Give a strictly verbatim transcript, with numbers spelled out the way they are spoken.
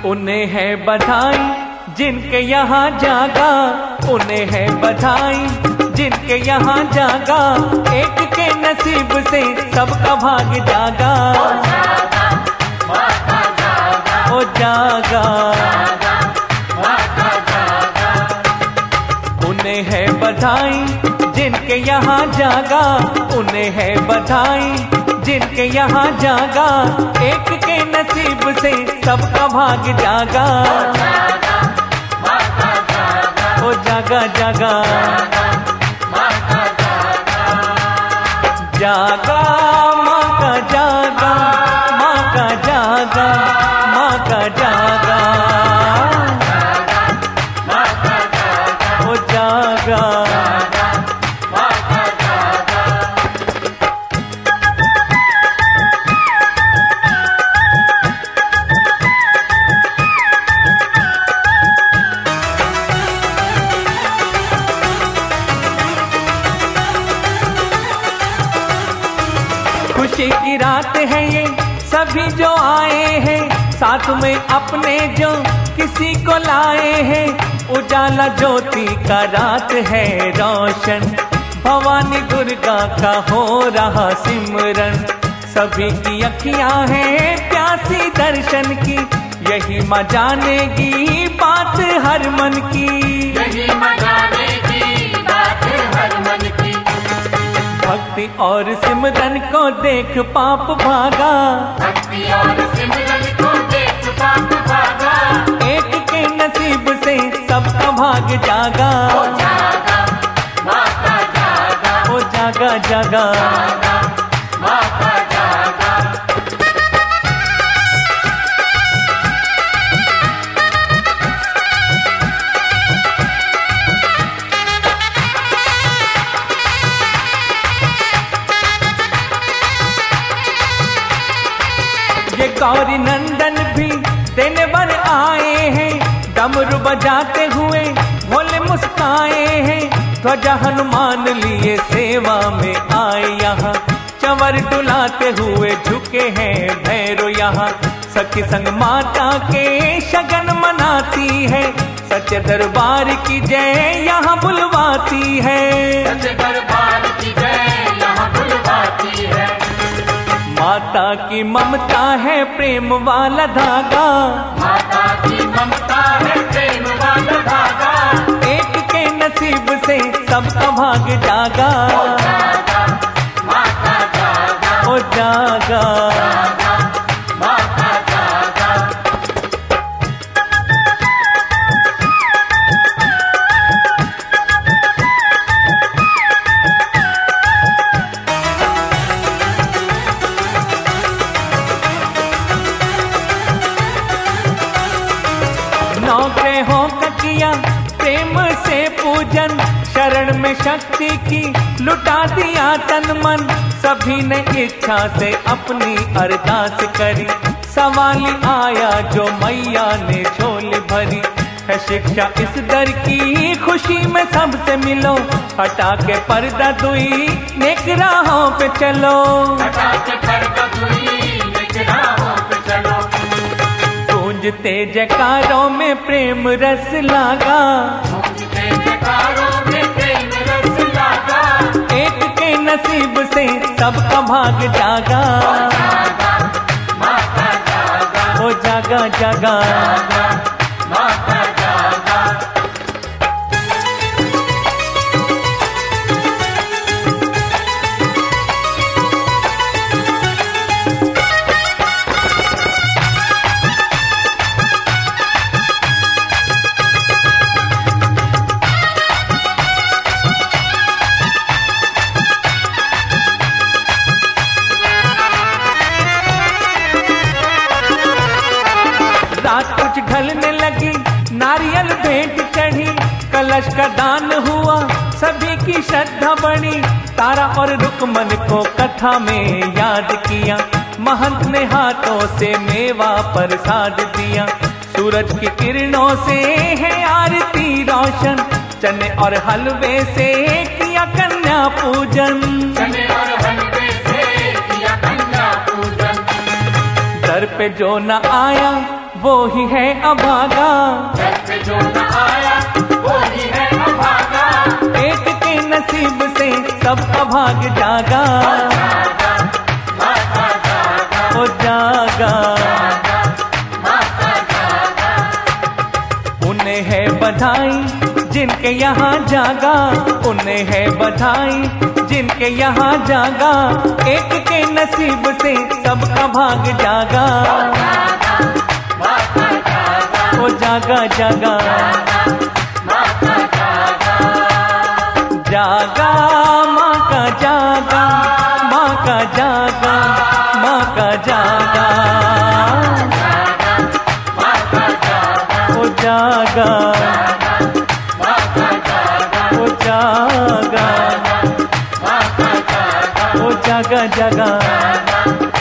उन्हें है बधाई जिनके यहाँ जागा, उन्हें है बधाई जिनके यहाँ जागा, एक के नसीब से सबका भाग जागा। ओ जागा, उन्हें है बधाई जिनके यहाँ जागा, उन्हें है बधाई जिनके यहाँ जागा, एक के नसीब से सबका भाग जागा। ओ जागा जागा जागा, माँ का जागा, माँ का जागा, माँ का जागा, ओ जागा। खुशी की रात है ये, सभी जो आए हैं साथ में अपने जो किसी को लाए हैं। उजाला ज्योति का रात है रोशन, भवानी दुर्गा का हो रहा सिमरन। सभी की अखियां हैं प्यासी दर्शन की, यही माँ जानेगी बात हर मन की, यही माँ जानेगी बात हर मन की। भक्ति और सिमरन को देख पाप भागा, भक्ति और सिमरन को देख पाप भागा, एक के नसीब से सबका भाग जागा। ओ जागा, माता जागा, ओ जागा जागा, माता जागा। ये गौरी नंदन भी देने बर आए हैं, डमरू बजाते हुए भोले मुस्काए हैं। ध्वजा हनुमान लिए सेवा में आए यहाँ, चंवर डुलाते हुए झुके हैं भैरो यहाँ। सखी संग माता के शगन मनाती है, सच्चे दरबार की जय यहाँ बुलवाती है, सच्चे दरबार की जय यहाँ बुलवाती है। माता की ममता है प्रेम वाला धागा, माता की ममता है प्रेम वाला धागा, एक के नसीब से सबका भाग जागा। ओ जागा, माता जागा, ओ जागा, माता जागा। नौ ग्रहों का किया प्रेम से पूजन, शरण में शक्ति की लुटा दिया तन मन। सभी ने इच्छा से अपनी अरदास करी, सवाल आया जो मैया ने झोली भरी। है शिक्षा इस दर की खुशी में सबसे मिलो, हटा के पर्दा दुई नेक राहों पे चलो, हटा के पर्दा दुई नेक राहों पे चलो। गूंजते जयकारों में प्रेम रस लागा, गूंजते जयकारों में प्रेम रस लागा, एक के नसीब से सबका भाग जागा। ओ जागा, माता जागा, ओ जागा जागा, माता जागा। रात कुछ ढलने लगी, नारियल भेंट चढ़ी, कलश का दान हुआ, सभी की श्रद्धा बढ़ी। तारा और रुकमन को कथा में याद किया, महंत ने हाथों से मेवा प्रसाद दिया। सूरज की किरणों से है आरती रोशन, चने और हलवे से किया कन्या पूजन, चने और हलवे से किया कन्या पूजन। दर पे जो न आया वो ही है अभागा। दर पे जो न आया वो ही है अभागा। एक के नसीब से सबका भाग जागा। ओ जागा, उन्हें है बधाई जिनके यहाँ जागा। उन्हें है बधाई जिनके यहाँ जागा। एक के नसीब से सबका भाग जागा। ओ जागा जागा जागा, माँ का जागा, माँ का जागा, माँ का जागा। ओ जागा, ओ जागा, ओ जागा जागा।